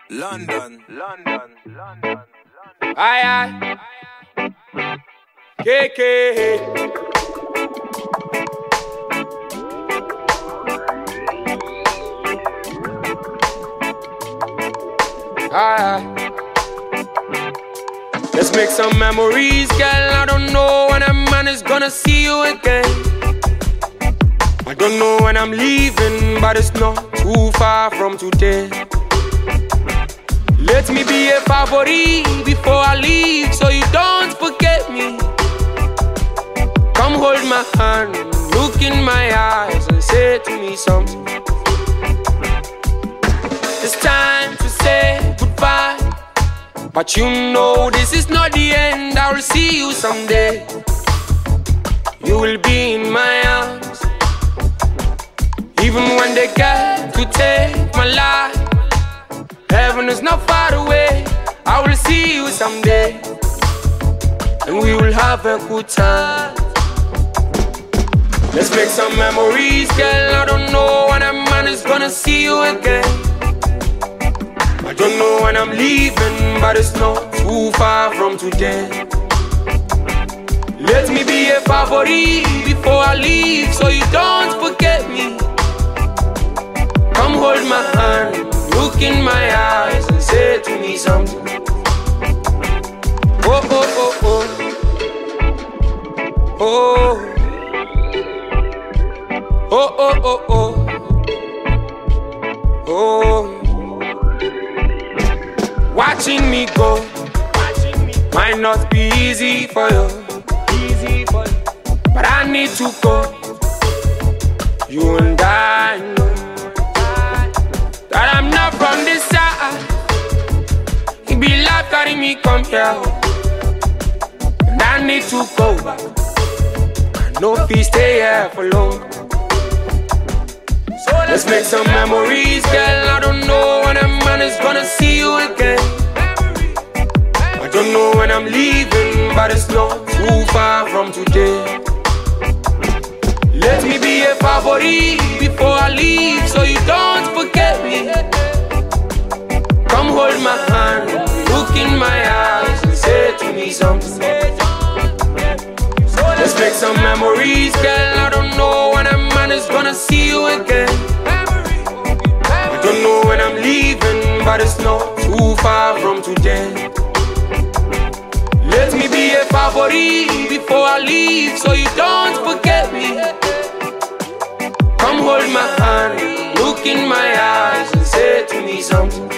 London. Aye, KK. Aye. Let's make some memories, girl. I don't know when a man is gonna see you again. I don't know when I'm leaving, but it's not too far from today. Let me be a favorite before I leave, so you don't forget me. Come hold my hand, look in my eyes and say to me something. It's time to say goodbye, but you know this is not the end. I will see you someday. You will be in my arms, even when they get to take my life. Heaven is not far away. I will see you someday, and we will have a good time. Let's make some memories, girl. I don't know when a man is gonna see you again. I don't know when I'm leaving, but it's not too far from today. Let me be a favorite before I leave, so you don't forget me. Come hold my hand, look in my eyes and say to me something. Oh, oh, oh, oh. Oh. Oh, oh, oh, oh. Oh. Watching me go might not be easy for you, but I need to go. You and I know that I'm not from this side. It be like carrying me come here, and I need to go back. I know if we stay here for long. So let's make some memories, girl. I don't know when a man is gonna see you again. I don't know when I'm leaving, but it's not too far from today. Let me be a favorite before I leave, so you don't forget me. Come hold my hand, look in my eyes and say to me something. Let's make some memories, girl. I don't know when a man is gonna see you again. I don't know when I'm leaving, but it's not too far from today. Let me be a favorite before I leave, so you don't forget me. Come hold my hand, look in my eyes and say to me something.